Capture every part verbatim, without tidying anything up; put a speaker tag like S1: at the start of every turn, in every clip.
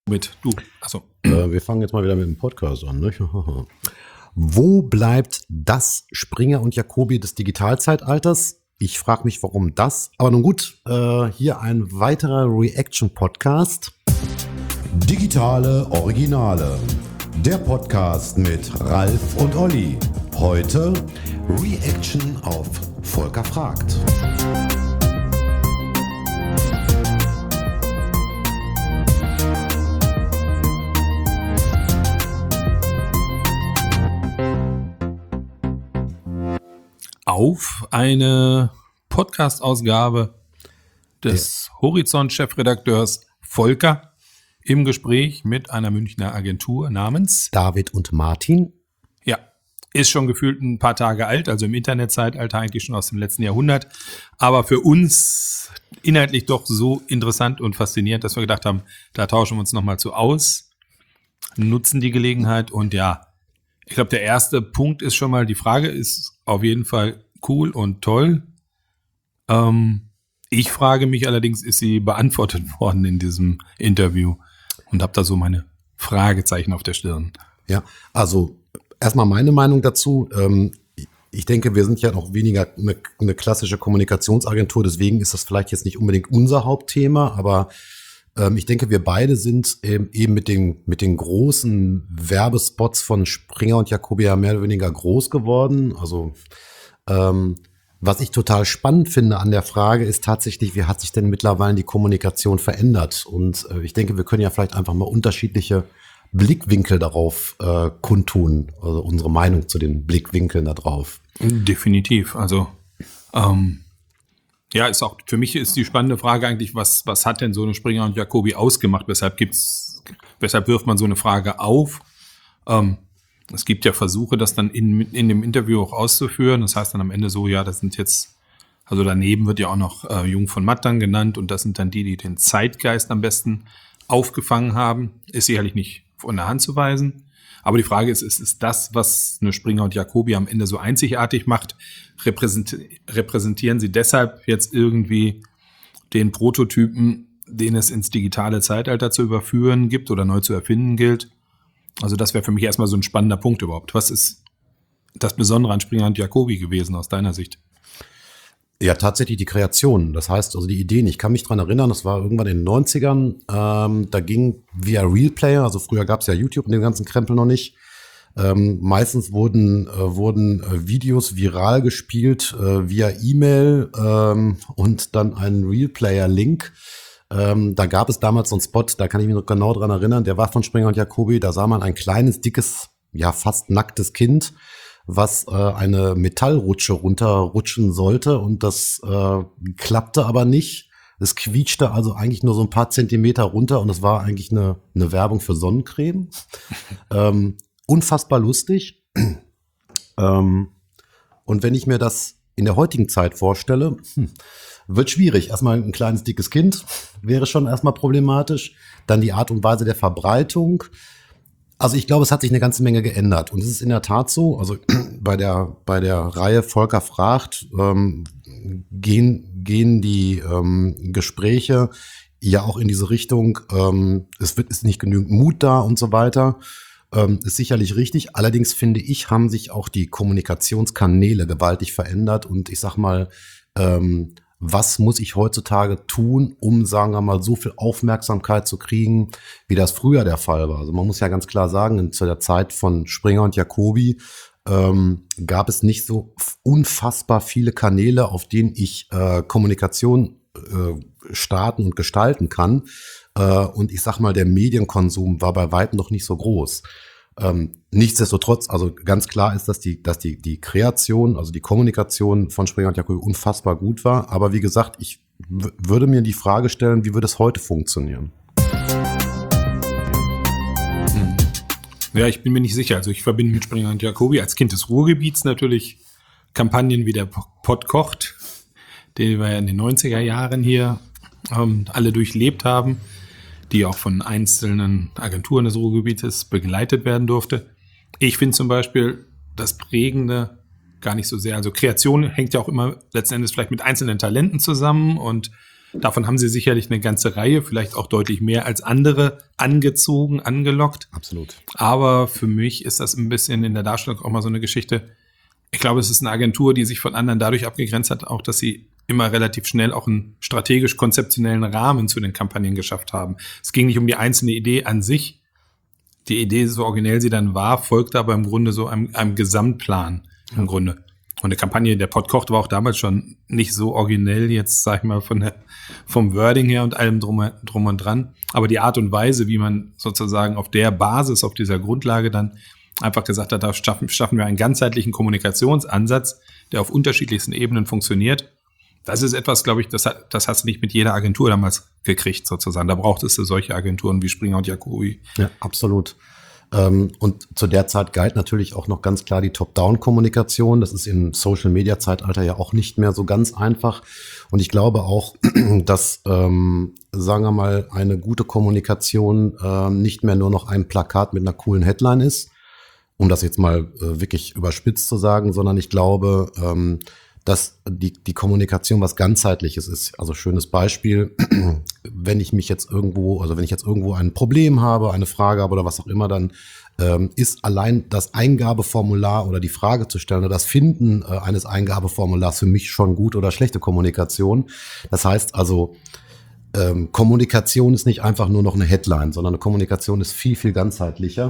S1: Mit du. Achso.
S2: Äh, wir fangen jetzt mal wieder mit dem Podcast an. Ne? Wo bleibt das Springer und Jacobi des Digitalzeitalters? Ich frage mich, warum das? Aber nun gut, äh, hier ein weiterer Reaction-Podcast.
S3: Digitale Originale. Der Podcast mit Ralf und Olli. Heute Reaction auf Volker fragt.
S1: Auf eine Podcast-Ausgabe des ja. Horizont-Chefredakteurs Volker im Gespräch mit einer Münchner Agentur namens
S2: David und Martin.
S1: Ja, ist schon gefühlt ein paar Tage alt, also im Internetzeitalter eigentlich schon aus dem letzten Jahrhundert. Aber für uns inhaltlich doch so interessant und faszinierend, dass wir gedacht haben, da tauschen wir uns nochmal zu aus, nutzen die Gelegenheit und ja, ich glaube, der erste Punkt ist schon mal, die Frage ist auf jeden Fall cool und toll. Ähm, ich frage mich allerdings, ist sie beantwortet worden in diesem Interview und habe da so meine Fragezeichen auf der Stirn.
S2: Ja, also erstmal meine Meinung dazu. Ähm, ich denke, wir sind ja noch weniger eine, eine klassische Kommunikationsagentur, deswegen ist das vielleicht jetzt nicht unbedingt unser Hauptthema, aber ich denke, wir beide sind eben mit den, mit den großen Werbespots von Springer und Jacobi ja mehr oder weniger groß geworden. Also ähm, was ich total spannend finde an der Frage ist tatsächlich, wie hat sich denn mittlerweile die Kommunikation verändert? Und äh, ich denke, wir können ja vielleicht einfach mal unterschiedliche Blickwinkel darauf äh, kundtun, also unsere Meinung zu den Blickwinkeln da drauf.
S1: Definitiv, also ähm ja, ist auch, für mich ist die spannende Frage eigentlich, was, was hat denn so eine Springer und Jacobi ausgemacht? Weshalb gibt's, weshalb wirft man so eine Frage auf? Ähm, es gibt ja Versuche, das dann in, in dem Interview auch auszuführen. Das heißt dann am Ende so, ja, das sind jetzt, also daneben wird ja auch noch äh, Jung von Matt dann genannt und das sind dann die, die den Zeitgeist am besten aufgefangen haben. Ist sicherlich nicht von der Hand zu weisen. Aber die Frage ist, ist, ist das, was eine Springer und Jacobi am Ende so einzigartig macht, repräsenti- repräsentieren sie deshalb jetzt irgendwie den Prototypen, den es ins digitale Zeitalter zu überführen gibt oder neu zu erfinden gilt? Also das wäre für mich erstmal so ein spannender Punkt überhaupt. Was ist das Besondere an Springer und Jacobi gewesen aus deiner Sicht?
S2: Ja, tatsächlich die Kreation. Das heißt, also die Ideen. Ich kann mich dran erinnern, das war irgendwann in den neunzigern. Ähm, da ging via Real Player, also früher gab es ja YouTube und den ganzen Krempel noch nicht. Ähm, meistens wurden, äh, wurden äh, Videos viral gespielt äh, via E-Mail ähm, und dann einen Real Player-Link. Ähm, da gab es damals so einen Spot, da kann ich mich noch genau dran erinnern, der war von Springer und Jacobi. Da sah man ein kleines, dickes, ja fast nacktes Kind, was äh, eine Metallrutsche runterrutschen sollte und das äh, klappte aber nicht. Es quietschte also eigentlich nur so ein paar Zentimeter runter und es war eigentlich eine, eine Werbung für Sonnencreme. ähm, unfassbar lustig. ähm, und wenn ich mir das in der heutigen Zeit vorstelle, hm, wird schwierig. Erstmal ein kleines, dickes Kind wäre schon erstmal problematisch. Dann die Art und Weise der Verbreitung. Also ich glaube, es hat sich eine ganze Menge geändert und es ist in der Tat so, also bei der bei der Reihe Volker fragt, ähm, gehen gehen die ähm, Gespräche ja auch in diese Richtung, ähm, es wird ist nicht genügend Mut da und so weiter, ähm, ist sicherlich richtig. Allerdings finde ich, haben sich auch die Kommunikationskanäle gewaltig verändert und ich sag mal, ähm, was muss ich heutzutage tun, um, sagen wir mal, so viel Aufmerksamkeit zu kriegen, wie das früher der Fall war? Also man muss ja ganz klar sagen, zu der Zeit von Springer und Jacobi ähm, gab es nicht so unfassbar viele Kanäle, auf denen ich äh, Kommunikation äh, starten und gestalten kann. Äh, und ich sag mal, der Medienkonsum war bei weitem noch nicht so groß. Ähm, nichtsdestotrotz, also ganz klar ist, dass die, dass die, die Kreation, also die Kommunikation von Springer und Jacobi unfassbar gut war. Aber wie gesagt, ich w- würde mir die Frage stellen, wie würde es heute funktionieren?
S1: Ja, ich bin mir nicht sicher. Also ich verbinde mit Springer und Jacobi als Kind des Ruhrgebiets natürlich Kampagnen wie der Pott kocht, den wir ja in den neunziger Jahren hier ähm, alle durchlebt haben, die auch von einzelnen Agenturen des Ruhrgebietes begleitet werden durfte. Ich finde zum Beispiel das Prägende gar nicht so sehr, also Kreation hängt ja auch immer letzten Endes vielleicht mit einzelnen Talenten zusammen und Davon haben sie sicherlich eine ganze Reihe, vielleicht auch deutlich mehr als andere angezogen, angelockt.
S2: Absolut.
S1: Aber für mich ist das ein bisschen in der Darstellung auch mal so eine Geschichte. Ich glaube, es ist eine Agentur, die sich von anderen dadurch abgegrenzt hat, auch dass sie immer relativ schnell auch einen strategisch-konzeptionellen Rahmen zu den Kampagnen geschafft haben. Es ging nicht um die einzelne Idee an sich. Die Idee, so originell sie dann war, folgte aber im Grunde so einem, einem Gesamtplan im ja. Grunde. Und die Kampagne der Pott kocht war auch damals schon nicht so originell, jetzt sag ich mal von der, vom Wording her und allem drum, drum und dran. Aber die Art und Weise, wie man sozusagen auf der Basis, auf dieser Grundlage dann einfach gesagt hat, da schaffen, schaffen wir einen ganzheitlichen Kommunikationsansatz, der auf unterschiedlichsten Ebenen funktioniert. Das ist etwas, glaube ich, das, hat, das hast du nicht mit jeder Agentur damals gekriegt sozusagen. Da brauchtest du solche Agenturen wie Springer und Jacobi.
S2: Ja, absolut. Und zu der Zeit galt natürlich auch noch ganz klar die Top-Down-Kommunikation. Das ist im Social-Media-Zeitalter ja auch nicht mehr so ganz einfach. Und ich glaube auch, dass, ähm, sagen wir mal, eine gute Kommunikation äh, nicht mehr nur noch ein Plakat mit einer coolen Headline ist, um das jetzt mal äh, wirklich überspitzt zu sagen, sondern ich glaube, ähm, dass die, die Kommunikation was Ganzheitliches ist. Also schönes Beispiel, wenn ich mich jetzt irgendwo, also wenn ich jetzt irgendwo ein Problem habe, eine Frage habe oder was auch immer, dann ähm, ist allein das Eingabeformular oder die Frage zu stellen oder das Finden äh, eines Eingabeformulars für mich schon gut oder schlechte Kommunikation. Das heißt also, ähm, Kommunikation ist nicht einfach nur noch eine Headline, sondern eine Kommunikation ist viel, viel ganzheitlicher.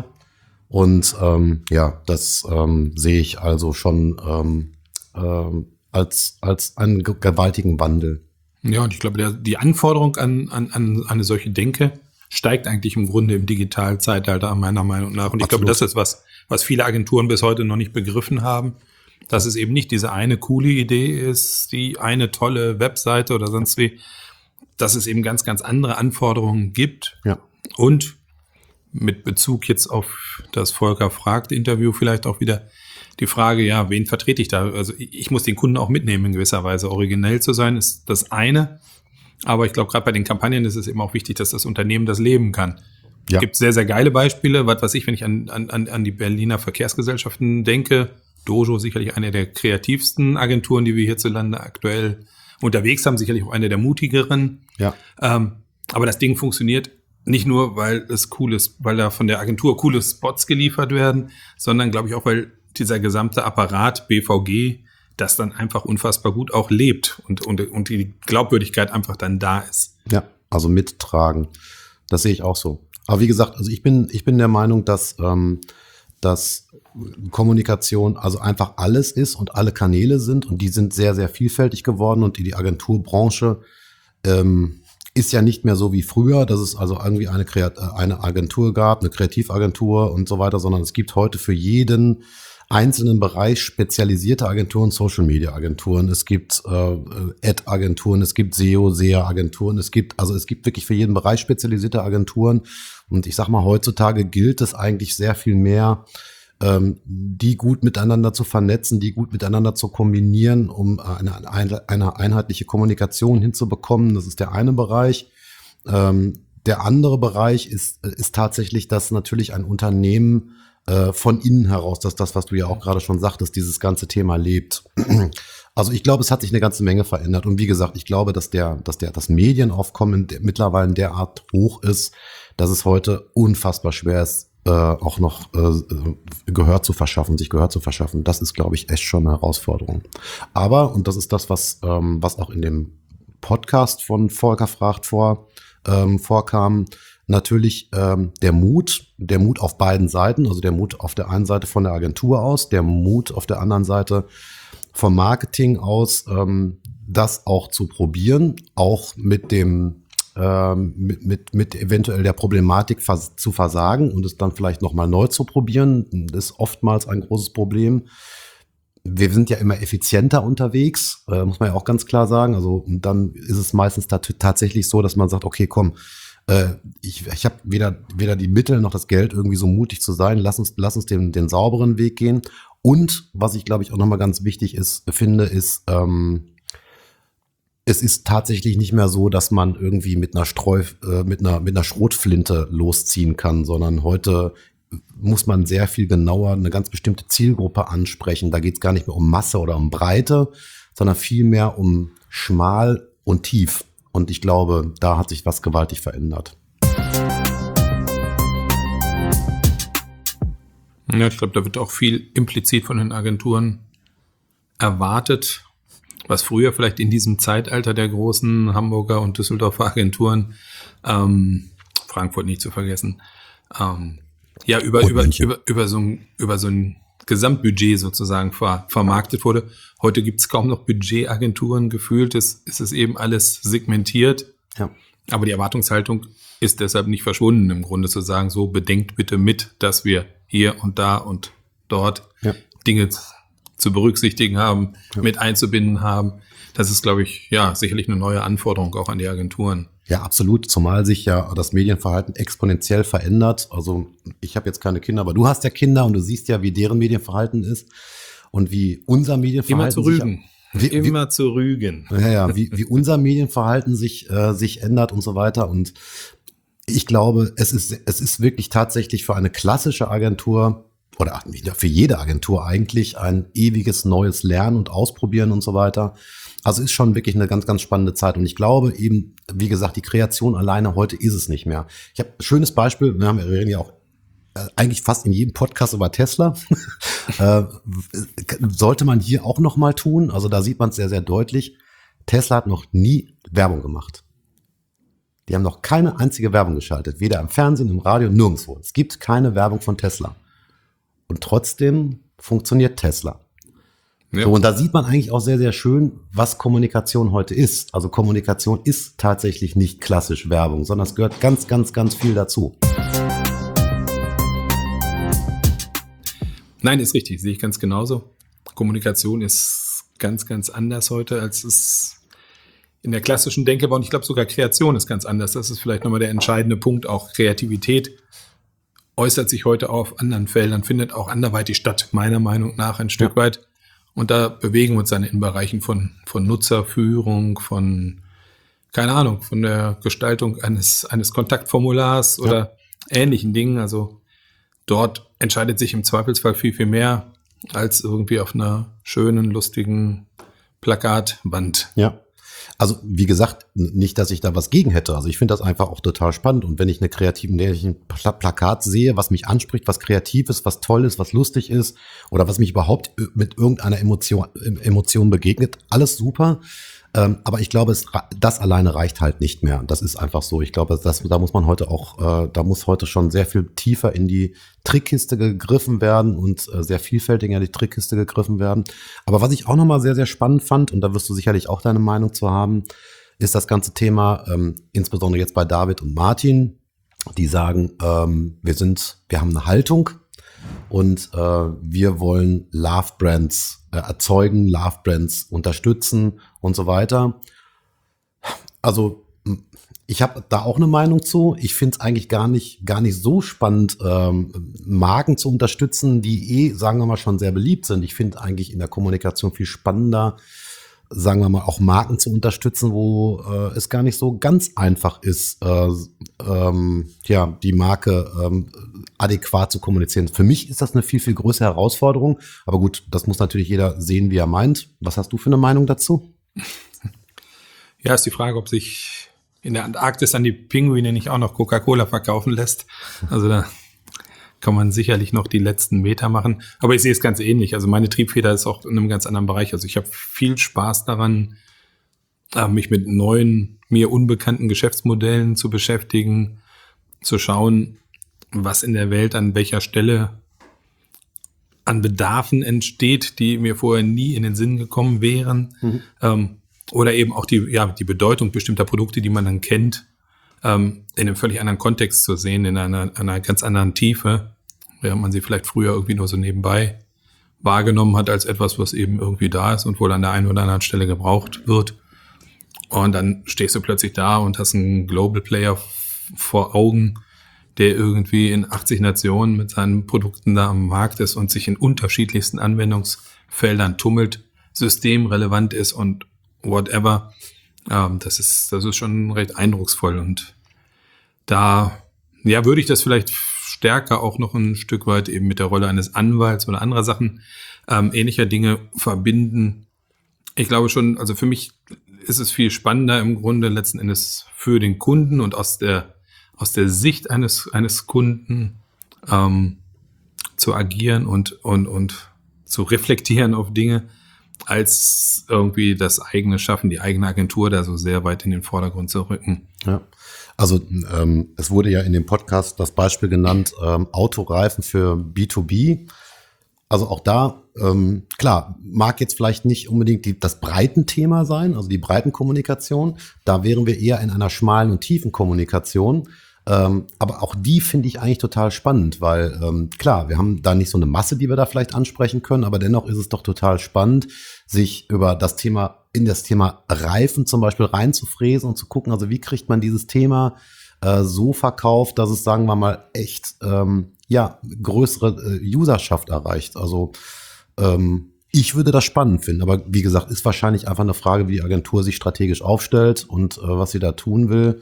S2: Und ähm, ja, das ähm, sehe ich also schon ähm, ähm, als als einen gewaltigen Wandel.
S1: Ja, und ich glaube, der, die Anforderung an, an, an eine solche Denke steigt eigentlich im Grunde im digitalen Zeitalter meiner Meinung nach. Und ich Absolut. glaube, das ist was, was viele Agenturen bis heute noch nicht begriffen haben, dass es eben nicht diese eine coole Idee ist, die eine tolle Webseite oder sonst wie, dass es eben ganz, ganz andere Anforderungen gibt.
S2: Ja.
S1: Und mit Bezug jetzt auf das Volker fragt Interview vielleicht auch wieder die Frage, ja, wen vertrete ich da? Also ich muss den Kunden auch mitnehmen in gewisser Weise. Originell zu sein ist das eine, aber ich glaube, gerade bei den Kampagnen ist es eben auch wichtig, dass das Unternehmen das leben kann. Ja. Es gibt sehr, sehr geile Beispiele, was weiß ich, wenn ich an, an, an die Berliner Verkehrsgesellschaften denke, Dojo sicherlich eine der kreativsten Agenturen, die wir hierzulande aktuell unterwegs haben, sicherlich auch eine der mutigeren.
S2: Ja.
S1: Ähm, aber das Ding funktioniert nicht nur, weil es cool ist, weil da von der Agentur coole Spots geliefert werden, sondern glaube ich auch, weil dieser gesamte Apparat B V G, das dann einfach unfassbar gut auch lebt und, und, und die Glaubwürdigkeit einfach dann da ist.
S2: Ja, also mittragen. Das sehe ich auch so. Aber wie gesagt, also ich bin, ich bin der Meinung, dass, ähm, dass Kommunikation also einfach alles ist und alle Kanäle sind und die sind sehr, sehr vielfältig geworden und die, die Agenturbranche ähm, ist ja nicht mehr so wie früher, dass es also irgendwie eine, Kreat- eine Agentur gab, eine Kreativagentur und so weiter, sondern es gibt heute für jeden einzelnen Bereich spezialisierte Agenturen, Social-Media-Agenturen, es gibt äh, Ad-Agenturen, es gibt S E O, S E A-Agenturen, es gibt, also es gibt wirklich für jeden Bereich spezialisierte Agenturen und ich sag mal, heutzutage gilt es eigentlich sehr viel mehr, ähm, die gut miteinander zu vernetzen, die gut miteinander zu kombinieren, um eine, eine, eine einheitliche Kommunikation hinzubekommen. Das ist der eine Bereich. Ähm, der andere Bereich ist, ist tatsächlich, dass natürlich ein Unternehmen von innen heraus, dass das, was du ja auch gerade schon sagtest, dieses ganze Thema lebt. Also ich glaube, es hat sich eine ganze Menge verändert. Und wie gesagt, ich glaube, dass der, dass der, das Medienaufkommen mittlerweile derart hoch ist, dass es heute unfassbar schwer ist, äh, auch noch äh, Gehör zu verschaffen, sich Gehör zu verschaffen. Das ist, glaube ich, echt schon eine Herausforderung. Aber, und das ist das, was, ähm, was auch in dem Podcast von Volker fragt vor, ähm, vorkam, natürlich ähm, der Mut, der Mut auf beiden Seiten, also der Mut auf der einen Seite von der Agentur aus, der Mut auf der anderen Seite vom Marketing aus, ähm, das auch zu probieren, auch mit dem ähm, mit, mit, mit eventuell der Problematik vers- zu versagen und es dann vielleicht nochmal neu zu probieren, das ist oftmals ein großes Problem. Wir sind ja immer effizienter unterwegs, äh, muss man ja auch ganz klar sagen. Also dann ist es meistens t- tatsächlich so, dass man sagt, okay, komm, Ich, ich habe weder, weder die Mittel noch das Geld, irgendwie so mutig zu sein. Lass uns, lass uns den, den sauberen Weg gehen. Und was ich, glaube ich, auch nochmal ganz wichtig ist, finde, ist, ähm, es ist tatsächlich nicht mehr so, dass man irgendwie mit einer Streu, äh, mit einer, mit einer Schrotflinte losziehen kann, sondern heute muss man sehr viel genauer eine ganz bestimmte Zielgruppe ansprechen. Da geht es gar nicht mehr um Masse oder um Breite, sondern vielmehr um schmal und tief. Und ich glaube, da hat sich was gewaltig verändert.
S1: Ja, ich glaube, da wird auch viel implizit von den Agenturen erwartet, was früher vielleicht in diesem Zeitalter der großen Hamburger und Düsseldorfer Agenturen, ähm, Frankfurt nicht zu vergessen, ähm, ja, über, über, über, über, so ein, über so ein Gesamtbudget sozusagen ver, vermarktet wurde. Heute gibt es kaum noch Budgetagenturen, gefühlt ist, ist es eben alles segmentiert.
S2: Ja.
S1: Aber die Erwartungshaltung ist deshalb nicht verschwunden, im Grunde zu sagen, so bedenkt bitte mit, dass wir hier und da und dort ja. Dinge zu berücksichtigen haben, ja. mit einzubinden haben. Das ist, glaube ich, ja, sicherlich eine neue Anforderung auch an die Agenturen.
S2: Ja, absolut, zumal sich ja das Medienverhalten exponentiell verändert. Also ich habe jetzt keine Kinder, aber du hast ja Kinder und du siehst ja, wie deren Medienverhalten ist und wie unser Medienverhalten
S1: Immer zu rügen.
S2: Sich, wie,
S1: Immer wie, zu rügen.
S2: Ja, ja, wie, wie unser Medienverhalten sich, äh, sich ändert und so weiter. Und ich glaube, es ist, es ist wirklich tatsächlich für eine klassische Agentur oder für jede Agentur eigentlich ein ewiges neues Lernen und Ausprobieren und so weiter. Also ist schon wirklich eine ganz, ganz spannende Zeit. Und ich glaube eben, wie gesagt, die Kreation alleine heute ist es nicht mehr. Ich habe ein schönes Beispiel, wir, haben, wir reden ja auch eigentlich fast in jedem Podcast über Tesla. äh, sollte man hier auch noch mal tun. Also da sieht man es sehr, sehr deutlich. Tesla hat noch nie Werbung gemacht. Die haben noch keine einzige Werbung geschaltet. Weder im Fernsehen, im Radio, nirgendwo. Es gibt keine Werbung von Tesla. Und trotzdem funktioniert Tesla. Ja. So, und da sieht man eigentlich auch sehr, sehr schön, was Kommunikation heute ist. Also Kommunikation ist tatsächlich nicht klassisch Werbung, sondern es gehört ganz, ganz, ganz viel dazu.
S1: Nein, ist richtig, sehe ich ganz genauso. Kommunikation ist ganz, ganz anders heute, als es in der klassischen Denke war. Und ich glaube, sogar Kreation ist ganz anders. Das ist vielleicht nochmal der entscheidende Punkt. Auch Kreativität äußert sich heute auf anderen Feldern, findet auch anderweitig statt, meiner Meinung nach ein Stück ja. weit. Und da bewegen wir uns dann in Bereichen von, von Nutzerführung, von, keine Ahnung, von der Gestaltung eines, eines Kontaktformulars oder ja. ähnlichen Dingen. Also dort entscheidet sich im Zweifelsfall viel, viel mehr als irgendwie auf einer schönen, lustigen Plakatwand.
S2: Ja. Also wie gesagt, nicht, dass ich da was gegen hätte. Also ich finde das einfach auch total spannend. Und wenn ich eine kreativen Pla- Plakat sehe, was mich anspricht, was kreativ ist, was toll ist, was lustig ist oder was mich überhaupt mit irgendeiner Emotion, Emotion begegnet, alles super. Ähm, aber ich glaube, es, das alleine reicht halt nicht mehr. Das ist einfach so. Ich glaube, das, da muss man heute auch, äh, da muss heute schon sehr viel tiefer in die Trickkiste gegriffen werden und äh, sehr vielfältiger in die Trickkiste gegriffen werden. Aber was ich auch nochmal sehr, sehr spannend fand, und da wirst du sicherlich auch deine Meinung zu haben, ist das ganze Thema, ähm, insbesondere jetzt bei David und Martin, die sagen, ähm, wir sind, wir haben eine Haltung und äh, wir wollen Love-Brands äh, erzeugen, Love-Brands unterstützen und so weiter. Also ich habe da auch eine Meinung zu. Ich finde es eigentlich gar nicht, gar nicht so spannend, ähm, Marken zu unterstützen, die eh, sagen wir mal, schon sehr beliebt sind. Ich finde eigentlich in der Kommunikation viel spannender, sagen wir mal, auch Marken zu unterstützen, wo äh, es gar nicht so ganz einfach ist, äh, ähm, ja, die Marke ähm, adäquat zu kommunizieren. Für mich ist das eine viel, viel größere Herausforderung. Aber gut, das muss natürlich jeder sehen, wie er meint. Was hast du für eine Meinung dazu?
S1: Ja, ist die Frage, ob sich in der Antarktis an die Pinguine nicht auch noch Coca-Cola verkaufen lässt. Also da kann man sicherlich noch die letzten Meter machen. Aber ich sehe es ganz ähnlich. Also meine Triebfeder ist auch in einem ganz anderen Bereich. Also ich habe viel Spaß daran, mich mit neuen, mir unbekannten Geschäftsmodellen zu beschäftigen, zu schauen, was in der Welt an welcher Stelle an Bedarfen entsteht, die mir vorher nie in den Sinn gekommen wären. Mhm. Ähm, oder eben auch die, ja, die Bedeutung bestimmter Produkte, die man dann kennt, ähm, in einem völlig anderen Kontext zu sehen, in einer, einer ganz anderen Tiefe, während man sie vielleicht früher irgendwie nur so nebenbei wahrgenommen hat als etwas, was eben irgendwie da ist und wohl an der einen oder anderen Stelle gebraucht wird. Und dann stehst du plötzlich da und hast einen Global Player f- vor Augen, der irgendwie in achtzig Nationen mit seinen Produkten da am Markt ist und sich in unterschiedlichsten Anwendungsfeldern tummelt, systemrelevant ist und whatever. Ähm, das ist, das ist schon recht eindrucksvoll. Und da, ja, würde ich das vielleicht stärker auch noch ein Stück weit eben mit der Rolle eines Anwalts oder anderer Sachen, ähm, ähnlicher Dinge verbinden. Ich glaube schon, also für mich ist es viel spannender im Grunde letzten Endes für den Kunden und aus der, aus der Sicht eines, eines Kunden ähm, zu agieren und, und, und zu reflektieren auf Dinge, als irgendwie das eigene Schaffen, die eigene Agentur da so sehr weit in den Vordergrund zu rücken.
S2: Ja. Also ähm, es wurde ja in dem Podcast das Beispiel genannt, ähm, Autoreifen für B zwei B. Also auch da, ähm, klar, mag jetzt vielleicht nicht unbedingt die, das Breitenthema sein, also die Breitenkommunikation. Da wären wir eher in einer schmalen und tiefen Kommunikation. Ähm, aber auch die finde ich eigentlich total spannend, weil ähm, klar, wir haben da nicht so eine Masse, die wir da vielleicht ansprechen können, aber dennoch ist es doch total spannend, sich über das Thema, in das Thema Reifen zum Beispiel reinzufräsen und zu gucken, also wie kriegt man dieses Thema äh, so verkauft, dass es, sagen wir mal, echt ähm, ja größere äh, Userschaft erreicht. Also ähm, ich würde das spannend finden, aber wie gesagt, ist wahrscheinlich einfach eine Frage, wie die Agentur sich strategisch aufstellt und äh, was sie da tun will.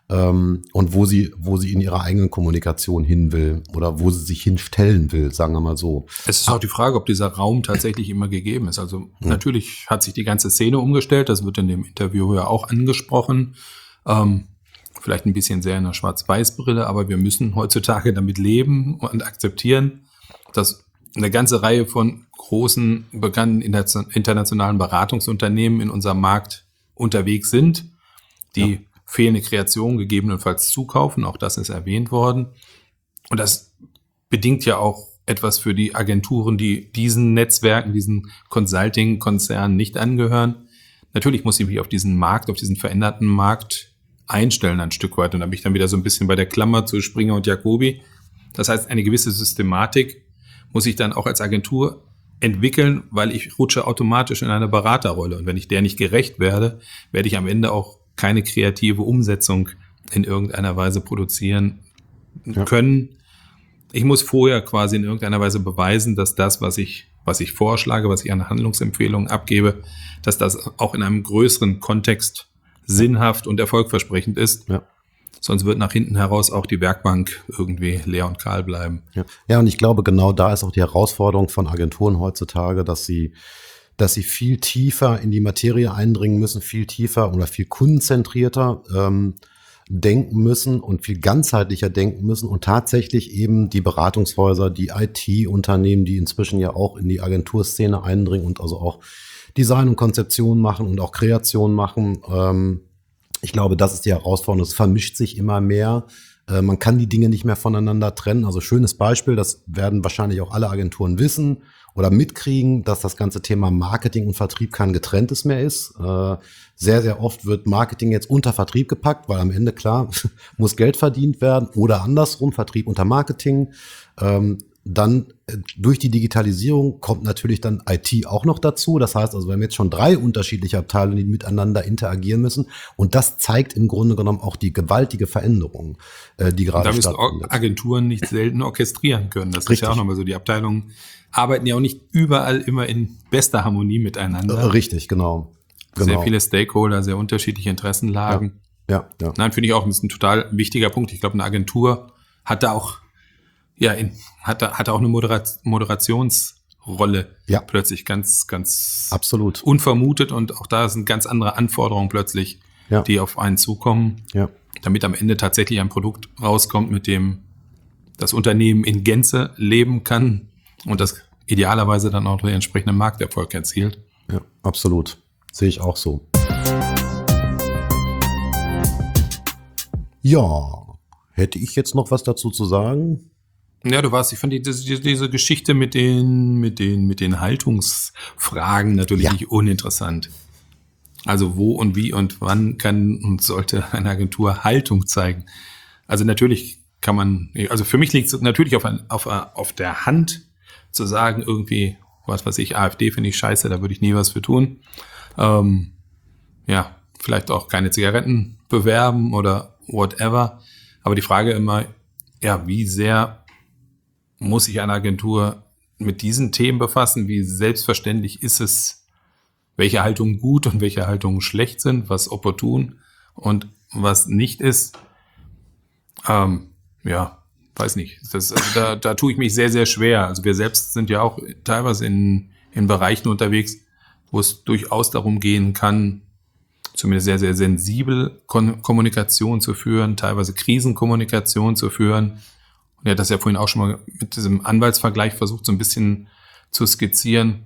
S2: Und wo sie, wo sie in ihrer eigenen Kommunikation hin will oder wo sie sich hinstellen will, sagen wir mal so.
S1: Es ist auch die Frage, ob dieser Raum tatsächlich immer gegeben ist. Also ja. Natürlich hat sich die ganze Szene umgestellt, das wird in dem Interview ja auch angesprochen. Ähm, vielleicht ein bisschen sehr in der Schwarz-Weiß-Brille, aber wir müssen heutzutage damit leben und akzeptieren, dass eine ganze Reihe von großen, bekannten internationalen Beratungsunternehmen in unserem Markt unterwegs sind, die ja. fehlende Kreation gegebenenfalls zukaufen. Auch das ist erwähnt worden. Und das bedingt ja auch etwas für die Agenturen, die diesen Netzwerken, diesen Consulting-Konzernen nicht angehören. Natürlich muss ich mich auf diesen Markt, auf diesen veränderten Markt einstellen ein Stück weit. Und da bin ich dann wieder so ein bisschen bei der Klammer zu Springer und Jacobi. Das heißt, eine gewisse Systematik muss ich dann auch als Agentur entwickeln, weil ich rutsche automatisch in eine Beraterrolle. Und wenn ich der nicht gerecht werde, werde ich am Ende auch keine kreative Umsetzung in irgendeiner Weise produzieren ja. können. Ich muss vorher quasi in irgendeiner Weise beweisen, dass das, was ich, was ich vorschlage, was ich an Handlungsempfehlungen abgebe, dass das auch in einem größeren Kontext sinnhaft und erfolgversprechend ist. Ja. Sonst wird nach hinten heraus auch die Werkbank irgendwie leer und kahl bleiben.
S2: Ja. ja, und ich glaube, genau da ist auch die Herausforderung von Agenturen heutzutage, dass sie dass sie viel tiefer in die Materie eindringen müssen, viel tiefer oder viel kundenzentrierter ähm, denken müssen und viel ganzheitlicher denken müssen und tatsächlich eben die Beratungshäuser, die I T-Unternehmen, die inzwischen ja auch in die Agenturszene eindringen und also auch Design und Konzeption machen und auch Kreation machen. Ähm, ich glaube, das ist die Herausforderung. Es vermischt sich immer mehr. Äh, man kann die Dinge nicht mehr voneinander trennen. Also schönes Beispiel, das werden wahrscheinlich auch alle Agenturen wissen oder mitkriegen, dass das ganze Thema Marketing und Vertrieb kein getrenntes mehr ist. Äh, sehr, sehr oft wird Marketing jetzt unter Vertrieb gepackt, weil am Ende, klar, muss Geld verdient werden oder andersrum, Vertrieb unter Marketing. Ähm, dann äh, durch die Digitalisierung kommt natürlich dann I T auch noch dazu. Das heißt also, wir haben jetzt schon drei unterschiedliche Abteilungen, die miteinander interagieren müssen. Und das zeigt im Grunde genommen auch die gewaltige Veränderung, äh, die gerade stattfindet.
S1: Da müssen Agenturen nicht selten orchestrieren können. Das Richtig. Ist ja auch nochmal so. Die Abteilungen arbeiten ja auch nicht überall immer in bester Harmonie miteinander.
S2: Richtig, genau.
S1: Sehr
S2: genau.
S1: viele Stakeholder, sehr unterschiedliche Interessenlagen.
S2: Ja, ja. ja.
S1: Nein, finde ich auch, das ist ein total wichtiger Punkt. Ich glaube, eine Agentur hat da auch, ja, in, hat da, hat da auch eine Moderat- Moderationsrolle
S2: ja.
S1: plötzlich ganz, ganz
S2: Absolut.
S1: unvermutet. Und auch da sind ganz andere Anforderungen plötzlich, ja. die auf einen zukommen,
S2: ja.
S1: damit am Ende tatsächlich ein Produkt rauskommt, mit dem das Unternehmen in Gänze leben kann und das idealerweise dann auch den entsprechenden Markterfolg erzielt.
S2: Ja, absolut. Sehe ich auch so. Ja, hätte ich jetzt noch was dazu zu sagen?
S1: Ja, du warst, ich fand die, diese, diese Geschichte mit den, mit den, mit den Haltungsfragen natürlich ja. nicht uninteressant. Also wo und wie und wann kann und sollte eine Agentur Haltung zeigen? Also natürlich kann man, also für mich liegt es natürlich auf, ein, auf, auf der Hand zu sagen, irgendwie, was weiß ich, AfD finde ich scheiße, da würde ich nie was für tun. Ähm, ja, vielleicht auch keine Zigaretten bewerben oder whatever. Aber die Frage immer, ja, wie sehr muss sich eine Agentur mit diesen Themen befassen? Wie selbstverständlich ist es, welche Haltungen gut und welche Haltungen schlecht sind, was opportun und was nicht ist? Ähm, ja, weiß nicht. Das, also da, da tue ich mich sehr, sehr schwer. Also wir selbst sind ja auch teilweise in, in Bereichen unterwegs, wo es durchaus darum gehen kann, zumindest sehr, sehr sensibel Kon- Kommunikation zu führen, teilweise Krisenkommunikation zu führen. Und er hat das ja vorhin auch schon mal mit diesem Anwaltsvergleich versucht, so ein bisschen zu skizzieren.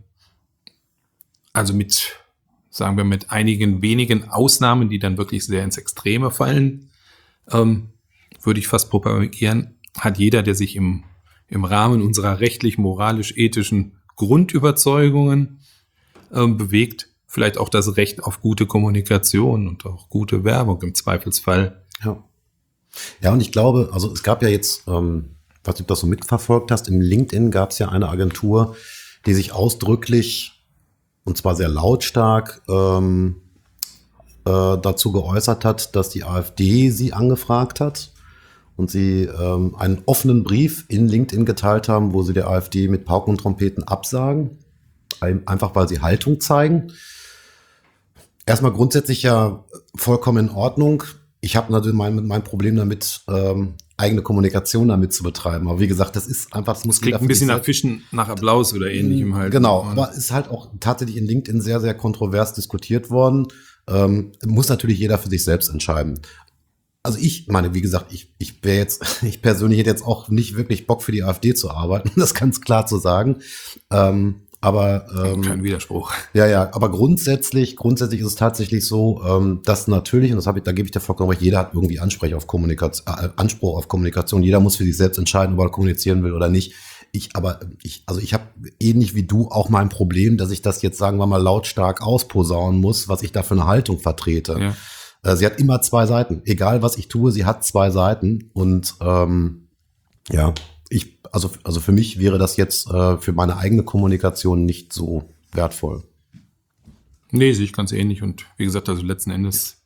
S1: Also mit, sagen wir, mit einigen wenigen Ausnahmen, die dann wirklich sehr ins Extreme fallen, ähm, würde ich fast propagieren, hat jeder, der sich im, im Rahmen unserer rechtlich, moralisch, ethischen Grundüberzeugungen ähm, bewegt, vielleicht auch das Recht auf gute Kommunikation und auch gute Werbung im Zweifelsfall.
S2: Ja. Ja, und ich glaube, also es gab ja jetzt, ähm, was du das so mitverfolgt hast, im LinkedIn gab es ja eine Agentur, die sich ausdrücklich, und zwar sehr lautstark, ähm, äh, dazu geäußert hat, dass die AfD sie angefragt hat und sie ähm, einen offenen Brief in LinkedIn geteilt haben, wo sie der AfD mit Pauken und Trompeten absagen, einfach weil sie Haltung zeigen. Erstmal grundsätzlich ja vollkommen in Ordnung. Ich habe natürlich mein, mein Problem damit, ähm, eigene Kommunikation damit zu betreiben. Aber wie gesagt, das ist einfach, das muss
S1: das klingt ein bisschen nach Fischen, nach Applaus oder ähnlichem halt.
S2: Genau, aber ist halt auch tatsächlich in LinkedIn sehr, sehr kontrovers diskutiert worden. Ähm, muss natürlich jeder für sich selbst entscheiden. Also ich meine, wie gesagt, ich, ich wäre jetzt, ich persönlich hätte jetzt auch nicht wirklich Bock für die AfD zu arbeiten, um das ganz klar zu sagen. Ähm, Aber ähm,
S1: kein Widerspruch.
S2: Ja, ja, aber grundsätzlich, grundsätzlich ist es tatsächlich so, ähm, dass natürlich, und das habe ich, da gebe ich dir vollkommen recht, jeder hat irgendwie Anspruch auf Kommunikation, äh, Anspruch auf Kommunikation. Jeder muss für sich selbst entscheiden, ob er kommunizieren will oder nicht. Ich, aber ich, also ich habe ähnlich wie du auch mein Problem, dass ich das jetzt, sagen wir mal, lautstark ausposaunen muss, was ich da für eine Haltung vertrete.
S1: Ja.
S2: Äh, sie hat immer zwei Seiten. Egal was ich tue, sie hat zwei Seiten. Und ähm, ja, ich, also, also für mich wäre das jetzt äh, für meine eigene Kommunikation nicht so wertvoll.
S1: Nee, sehe ich ganz ähnlich. Und wie gesagt, also letzten Endes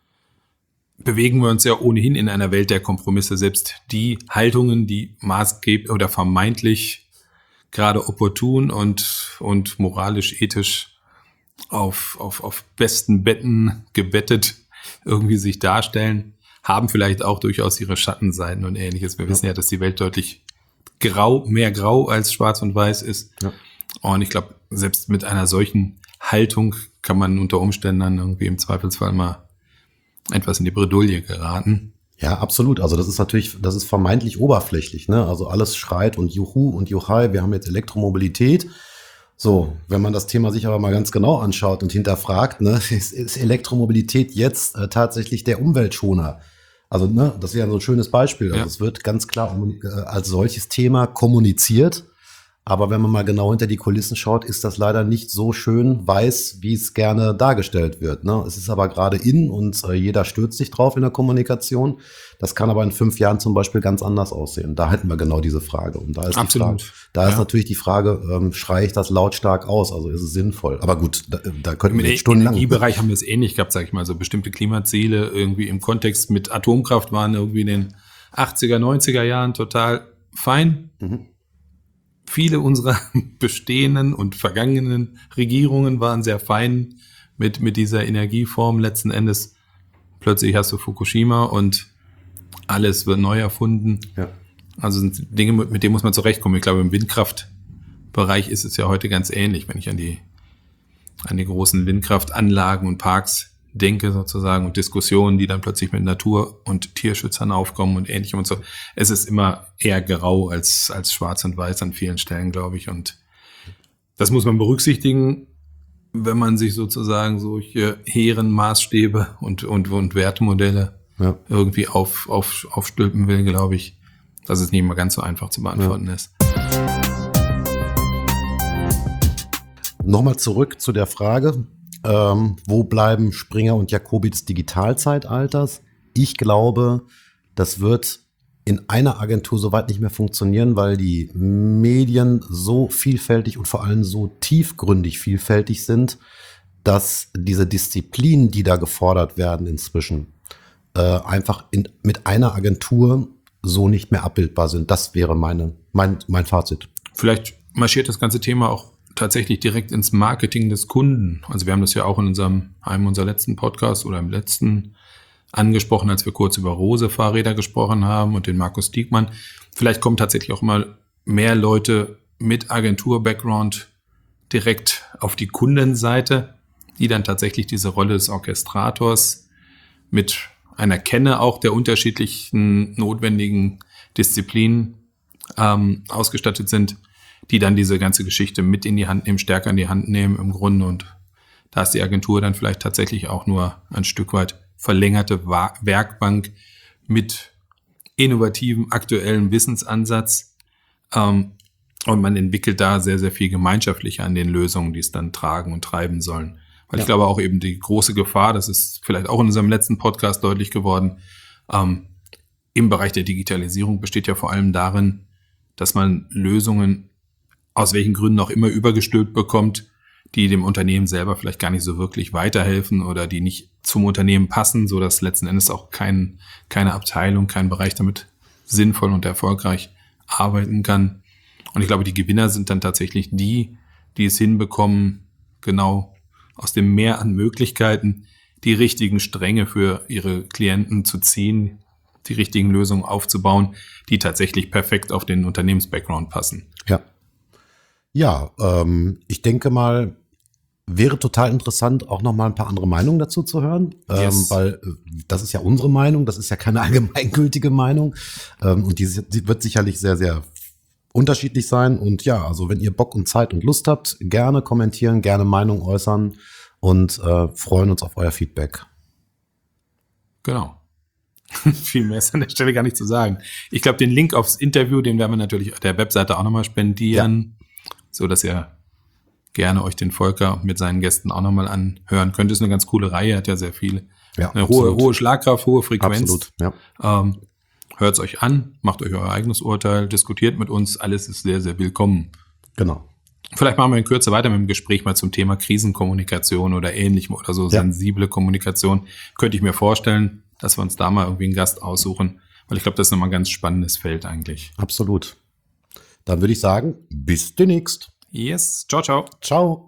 S1: bewegen wir uns ja ohnehin in einer Welt der Kompromisse. Selbst die Haltungen, die maßgeblich oder vermeintlich gerade opportun und, und moralisch, ethisch auf, auf, auf besten Betten gebettet irgendwie sich darstellen, haben vielleicht auch durchaus ihre Schattenseiten und Ähnliches. Wir ja. wissen ja, dass die Welt deutlich grau, mehr grau als schwarz und weiß ist. Ja. Und ich glaube, selbst mit einer solchen Haltung kann man unter Umständen dann irgendwie im Zweifelsfall mal etwas in die Bredouille geraten.
S2: Ja, absolut. Also das ist natürlich, das ist vermeintlich oberflächlich, ne? Also alles schreit und Juhu und Juchai, wir haben jetzt Elektromobilität. So, wenn man das Thema sich aber mal ganz genau anschaut und hinterfragt, ne, ist, ist Elektromobilität jetzt äh, tatsächlich der Umweltschoner? Also, ne, das ist ja so ein schönes Beispiel. Also, ja. Es wird ganz klar um, äh, als solches Thema kommuniziert. Aber wenn man mal genau hinter die Kulissen schaut, ist das leider nicht so schön weiß, wie es gerne dargestellt wird. Ne? Es ist aber gerade in und äh, jeder stürzt sich drauf in der Kommunikation. Das kann aber in fünf Jahren zum Beispiel ganz anders aussehen. Da hätten wir genau diese Frage. Und da ist
S1: Absolut.
S2: die Frage, da ja. ist natürlich die Frage, ähm, schreie ich das lautstark aus? Also ist es sinnvoll? Aber gut, da, da könnten wir jetzt stundenlang.
S1: Im Energiebereich haben wir es ähnlich gehabt, sag ich mal. So bestimmte Klimaziele irgendwie im Kontext mit Atomkraft waren irgendwie in den achtziger, neunziger Jahren total fein. Mhm. Viele unserer bestehenden und vergangenen Regierungen waren sehr fein mit, mit dieser Energieform. Letzten Endes plötzlich hast du Fukushima und alles wird neu erfunden. Ja. Also sind Dinge, mit denen muss man zurechtkommen. Ich glaube, im Windkraftbereich ist es ja heute ganz ähnlich, wenn ich an die, an die großen Windkraftanlagen und Parks denke sozusagen und Diskussionen, die dann plötzlich mit Natur- und Tierschützern aufkommen und ähnlichem und so. Es ist immer eher grau als, als schwarz und weiß an vielen Stellen, glaube ich. Und das muss man berücksichtigen, wenn man sich sozusagen solche hehren Maßstäbe und, und, und Wertemodelle ja. irgendwie auf, auf, aufstülpen will, glaube ich, dass es nicht immer ganz so einfach zu beantworten ja. ist.
S2: Nochmal zurück zu der Frage, Ähm, wo bleiben Springer und Jacobi des Digitalzeitalters? Ich glaube, das wird in einer Agentur soweit nicht mehr funktionieren, weil die Medien so vielfältig und vor allem so tiefgründig vielfältig sind, dass diese Disziplinen, die da gefordert werden inzwischen, äh, einfach in, mit einer Agentur so nicht mehr abbildbar sind. Das wäre meine, mein, mein Fazit.
S1: Vielleicht marschiert das ganze Thema auch tatsächlich direkt ins Marketing des Kunden. Also wir haben das ja auch in unserem, einem unserer letzten Podcasts oder im letzten angesprochen, als wir kurz über Rose-Fahrräder gesprochen haben und den Markus Diekmann. Vielleicht kommen tatsächlich auch mal mehr Leute mit Agentur-Background direkt auf die Kundenseite. die dann tatsächlich diese Rolle des Orchestrators mit einer Kenne auch der unterschiedlichen notwendigen Disziplinen ähm, ausgestattet sind, die dann diese ganze Geschichte mit in die Hand nehmen, stärker in die Hand nehmen im Grunde. Und da ist die Agentur dann vielleicht tatsächlich auch nur ein Stück weit verlängerte Wa- Werkbank mit innovativem, aktuellen Wissensansatz. Ähm, und man entwickelt da sehr, sehr viel gemeinschaftlicher an den Lösungen, die es dann tragen und treiben sollen. Weil
S2: Ja.
S1: ich glaube auch eben die große Gefahr, das ist vielleicht auch in unserem letzten Podcast deutlich geworden, ähm, im Bereich der Digitalisierung besteht ja vor allem darin, dass man Lösungen aus welchen Gründen auch immer übergestülpt bekommt, die dem Unternehmen selber vielleicht gar nicht so wirklich weiterhelfen oder die nicht zum Unternehmen passen, so dass letzten Endes auch kein, keine Abteilung, kein Bereich damit sinnvoll und erfolgreich arbeiten kann. Und ich glaube, die Gewinner sind dann tatsächlich die, die es hinbekommen, genau aus dem Meer an Möglichkeiten die richtigen Stränge für ihre Klienten zu ziehen, die richtigen Lösungen aufzubauen, die tatsächlich perfekt auf den Unternehmens-Background passen.
S2: Ja. Ja, ähm, ich denke mal, wäre total interessant, auch noch mal ein paar andere Meinungen dazu zu hören, ähm,
S1: Yes.
S2: weil äh, das ist ja unsere Meinung, das ist ja keine allgemeingültige Meinung ähm, und die, die wird sicherlich sehr, sehr unterschiedlich sein. Und ja, also wenn ihr Bock und Zeit und Lust habt, gerne kommentieren, gerne Meinung äußern und äh, freuen uns auf euer Feedback.
S1: Genau. Viel mehr ist an der Stelle gar nicht zu sagen. Ich glaube, den Link aufs Interview, den werden wir natürlich auf der Webseite auch nochmal spendieren, so dass ihr gerne euch den Volker mit seinen Gästen auch nochmal anhören könnt. Ist eine ganz coole Reihe, hat ja sehr viel,
S2: Ja,
S1: eine hohe,
S2: absolut.
S1: hohe Schlagkraft, hohe Frequenz.
S2: Absolut, ja.
S1: Ähm, hört es euch an, macht euch euer eigenes Urteil, diskutiert mit uns, alles ist sehr, sehr willkommen.
S2: Genau.
S1: Vielleicht machen wir in Kürze weiter mit dem Gespräch mal zum Thema Krisenkommunikation oder ähnlichem oder so
S2: Ja.
S1: sensible Kommunikation. Könnte ich mir vorstellen, dass wir uns da mal irgendwie einen Gast aussuchen, weil ich glaube, das ist nochmal ein ganz spannendes Feld eigentlich.
S2: Absolut. Dann würde ich sagen, bis demnächst.
S1: Yes, ciao, ciao.
S2: Ciao.